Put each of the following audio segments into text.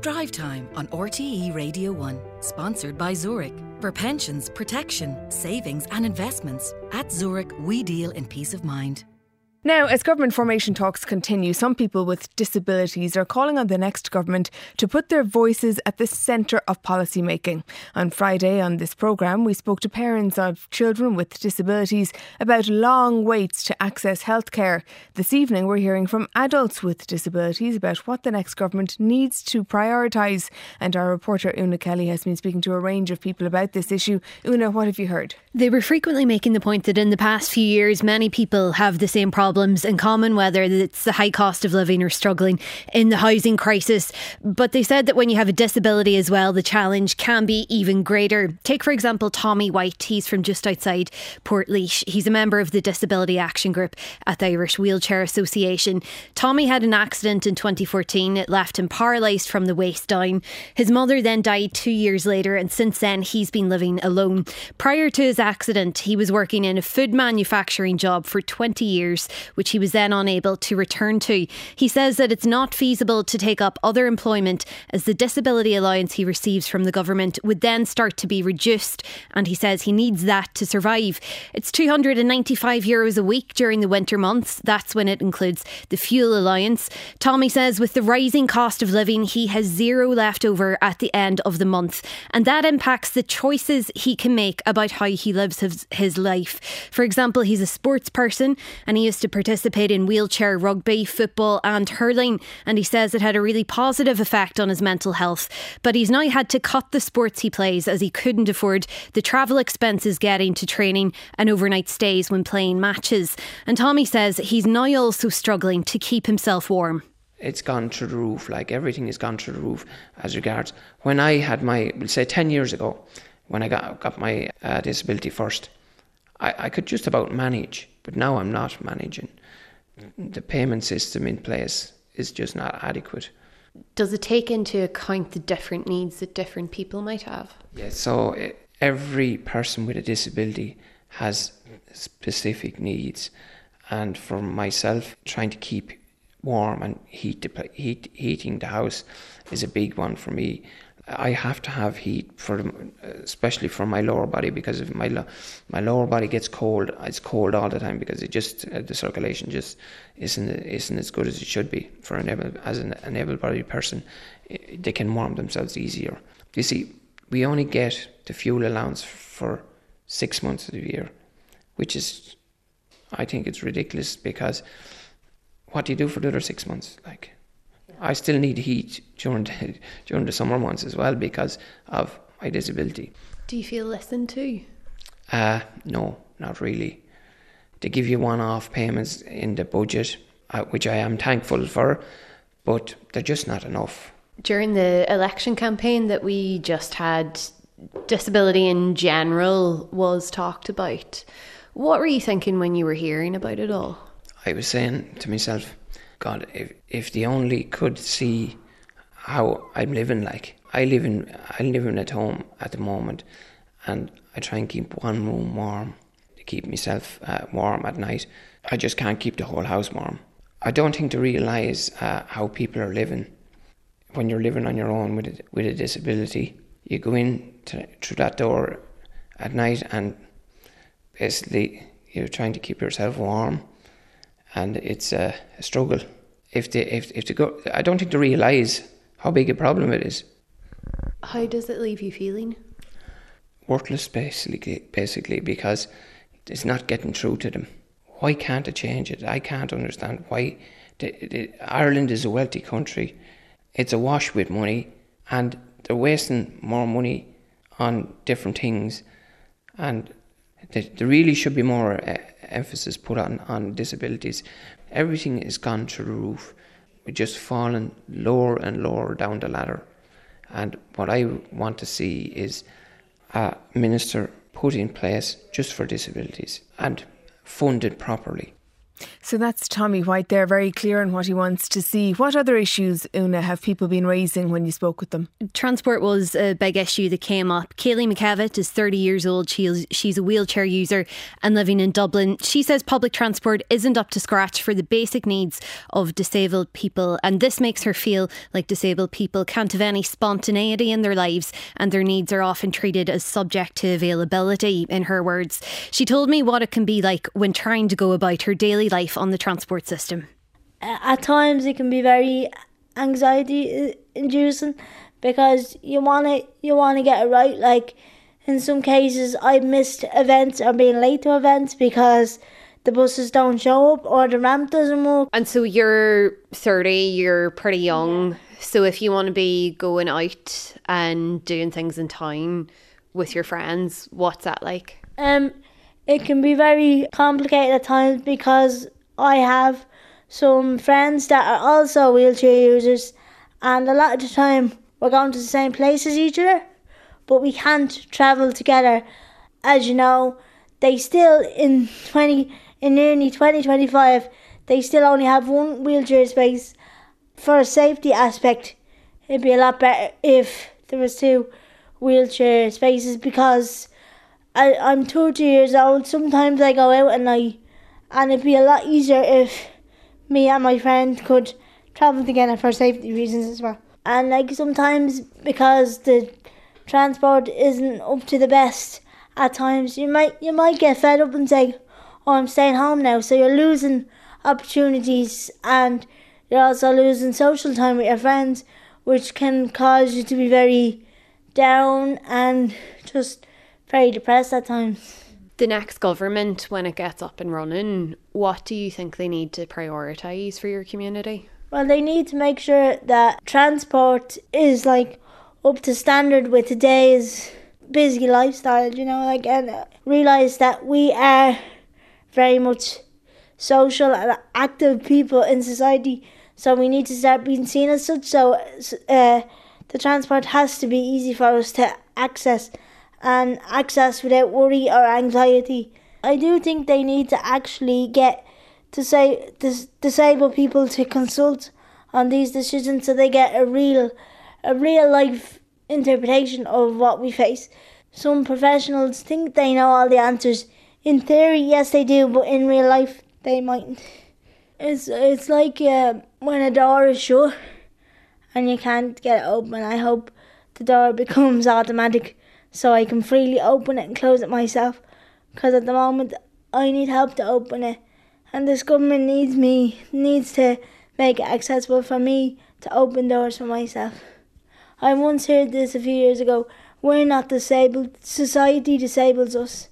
Drive Time on RTE Radio 1, sponsored by Zurich. For pensions, protection, savings and investments, at Zurich we deal in peace of mind. Now, as government formation talks continue, some people with disabilities are calling on the next government to put their voices at the centre of policy making. On Friday on this programme, we spoke to parents of children with disabilities about long waits to access healthcare. This evening, we're hearing from adults with disabilities about what the next government needs to prioritise. And our reporter Una Kelly has been speaking to a range of people about this issue. Una, what have you heard? They were frequently making the point that in the past few years, many people have the same problems in common, whether it's the high cost of living or struggling in the housing crisis. But they said that when you have a disability as well, the challenge can be even greater. Take, for example, Tommy White. He's from just outside Portlaoise. He's a member of the Disability Action Group at the Irish Wheelchair Association. Tommy had an accident in 2014. It left him paralysed from the waist down. His mother then died 2 years later, and since then he's been living alone. Prior to his accident, he was working in a food manufacturing job for 20 years, which he was then unable to return to. He says that it's not feasible to take up other employment as the disability allowance he receives from the government would then start to be reduced, and he says he needs that to survive. It's €295 a week during the winter months. That's when it includes the fuel allowance. Tommy says with the rising cost of living, he has zero left over at the end of the month, and that impacts the choices he can make about how he lives his life. For example, he's a sports person and he used to participate in wheelchair rugby, football and hurling, and he says it had a really positive effect on his mental health. But he's now had to cut the sports he plays as he couldn't afford the travel expenses getting to training and overnight stays when playing matches. And Tommy says he's now also struggling to keep himself warm. It's gone through the roof, like everything has gone through the roof as regards. When I had we'll say 10 years ago, when I got my disability first, I could just about manage, but now I'm not managing. The payment system in place is just not adequate. Does it take into account the different needs that different people might have? Yeah, so every person with a disability has specific needs, and for myself, trying to keep warm and heating the house is a big one for me. I have to have heat especially for my lower body, because if my lower body gets cold, it's cold all the time because it just the circulation just isn't as good as it should be for an able-bodied person. They can warm themselves easier. You see, we only get the fuel allowance for 6 months of the year, which is, I think it's ridiculous, because what do you do for the other 6 months? Like, I still need heat during the summer months as well because of my disability. Do you feel listened to? No, not really. They give you one-off payments in the budget, which I am thankful for, but they're just not enough. During the election campaign that we just had, disability in general was talked about. What were you thinking when you were hearing about it all? I was saying to myself, God, if they only could see how I'm living, like I'm living at home at the moment, and I try and keep one room warm to keep myself warm at night. I just can't keep the whole house warm. I don't think they realise how people are living. When you're living on your own with a disability, you go in through that door at night, and basically you're trying to keep yourself warm. And it's a struggle. If they go, I don't think they realise how big a problem it is. How does it leave you feeling? Worthless, basically, because it's not getting through to them. Why can't they change it? I can't understand why. Ireland is a wealthy country. It's awash with money, and they're wasting more money on different things. And there really should be more emphasis put on disabilities. Everything has gone through the roof. We're just falling lower and lower down the ladder. And what I want to see is a minister put in place just for disabilities and funded properly. So that's Tommy White there, very clear on what he wants to see. What other issues, Una, have people been raising when you spoke with them? Transport was a big issue that came up. Kaylee McKevitt is 30 years old. She's a wheelchair user and living in Dublin. She says public transport isn't up to scratch for the basic needs of disabled people, and this makes her feel like disabled people can't have any spontaneity in their lives and their needs are often treated as subject to availability, in her words. She told me what it can be like when trying to go about her daily life on the transport system. At times it can be very anxiety inducing because you want to get it right. Like in some cases I've missed events or been late to events because the buses don't show up or the ramp doesn't work. And so you're 30, you're pretty young. Yeah. So if you want to be going out and doing things in town with your friends, what's that like? It can be very complicated at times because I have some friends that are also wheelchair users, and a lot of the time we're going to the same place as each other, but we can't travel together. As you know, they still in nearly 2025, they still only have one wheelchair space. For a safety aspect, it'd be a lot better if there was 2 wheelchair spaces because I'm 30 years old. Sometimes I go out at night, and it'd be a lot easier if me and my friend could travel together for safety reasons as well. And like sometimes because the transport isn't up to the best, at times you might get fed up and say, "Oh, I'm staying home now." So you're losing opportunities, and you're also losing social time with your friends, which can cause you to be very down and just very depressed at times. The next government, when it gets up and running, what do you think they need to prioritise for your community? Well, they need to make sure that transport is like up to standard with today's busy lifestyle, and realise that we are very much social and active people in society, so we need to start being seen as such. So the transport has to be easy for us to access, and access without worry or anxiety. I do think they need to actually get disabled people to consult on these decisions so they get a real life interpretation of what we face. Some professionals think they know all the answers. In theory, yes they do, but in real life they mightn't. It's like when a door is shut and you can't get it open. I hope the door becomes automatic so I can freely open it and close it myself, because at the moment I need help to open it, and this government needs to make it accessible for me to open doors for myself. I once heard this a few years ago: we're not disabled, society disables us.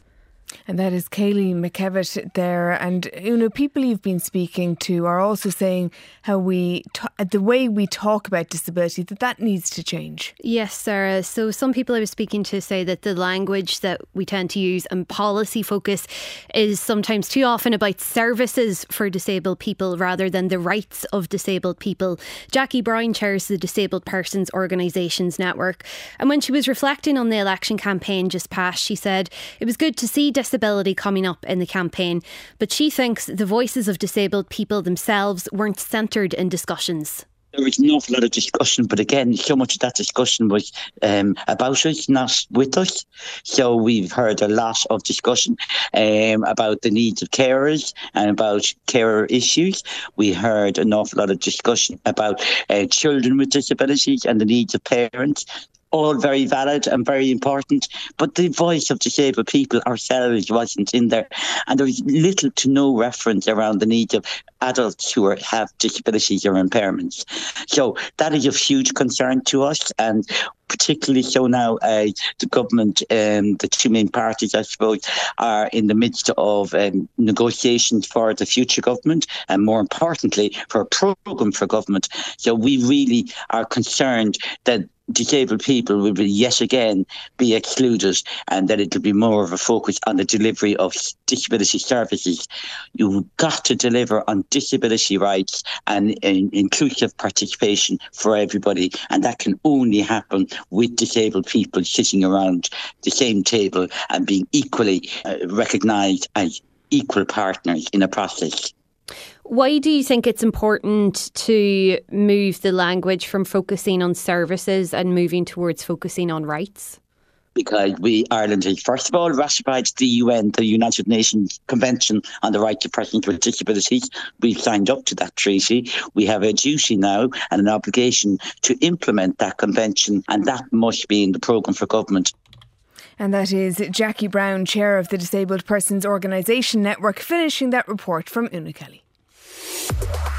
And that is Kaylee McKevitt there. And people you've been speaking to are also saying how the way we talk about disability, that needs to change. Yes, Sarah. So some people I was speaking to say that the language that we tend to use and policy focus is sometimes too often about services for disabled people rather than the rights of disabled people. Jackie Brown chairs the Disabled Persons Organisations Network. And when she was reflecting on the election campaign just past, she said it was good to see disability coming up in the campaign, but she thinks the voices of disabled people themselves weren't centred in discussions. There was an awful lot of discussion, but again, so much of that discussion was about us, not with us. So we've heard a lot of discussion about the needs of carers and about carer issues. We heard an awful lot of discussion about children with disabilities and the needs of parents. All very valid and very important, but the voice of disabled people ourselves wasn't in there, and there was little to no reference around the needs of adults who have disabilities or impairments. So that is of huge concern to us, and particularly so now the government, the two main parties, I suppose, are in the midst of negotiations for the future government, and more importantly, for a programme for government. So we really are concerned that disabled people will yet again be excluded, and that it will be more of a focus on the delivery of disability services. You've got to deliver on disability rights and inclusive participation for everybody, and that can only happen with disabled people sitting around the same table and being equally recognised as equal partners in a process. Why do you think it's important to move the language from focusing on services and moving towards focusing on rights? Because Ireland is, first of all, ratified the UN, the United Nations Convention on the Rights of Persons with Disabilities. We've signed up to that treaty. We have a duty now and an obligation to implement that convention, and that must be in the programme for government. And that is Jackie Brown, Chair of the Disabled Persons Organisation Network, finishing that report from Una Kelly.